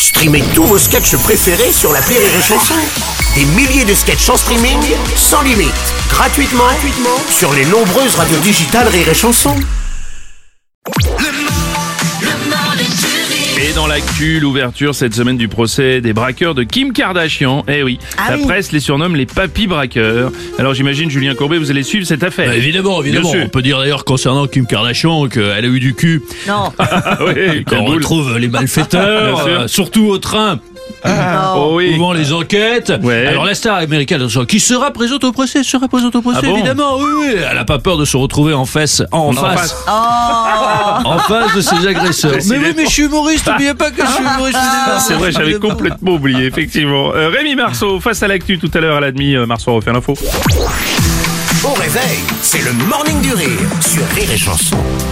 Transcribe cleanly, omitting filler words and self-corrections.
Streamez tous vos sketchs préférés sur l'appli Rire et Chanson. Des milliers de sketchs en streaming, sans limite, gratuitement sur les nombreuses radios digitales Rire et Chanson. Et dans l'actu, l'ouverture cette semaine du procès des braqueurs de Kim Kardashian. Eh oui, la presse les surnomme les papis braqueurs. Alors j'imagine, Julien Courbet, vous allez suivre cette affaire. Évidemment. On peut dire d'ailleurs concernant Kim Kardashian qu'elle a eu du cul. Non. Oui, Quand on retrouve les malfaiteurs, surtout au train. Oh oui. Ouvrant les enquêtes. Ouais. Alors la star américaine, qui sera présente au procès, Ah bon évidemment. Oui. Elle a pas peur de se retrouver en face de ses agresseurs. Mais je suis humoriste, n'oubliez pas que je suis humoriste. C'est vrai, j'avais complètement oublié, effectivement. Rémi Marceau, face à l'actu tout à l'heure à la demi, Marceau refait l'info. Au réveil, c'est le morning du rire sur Rire et Chanson.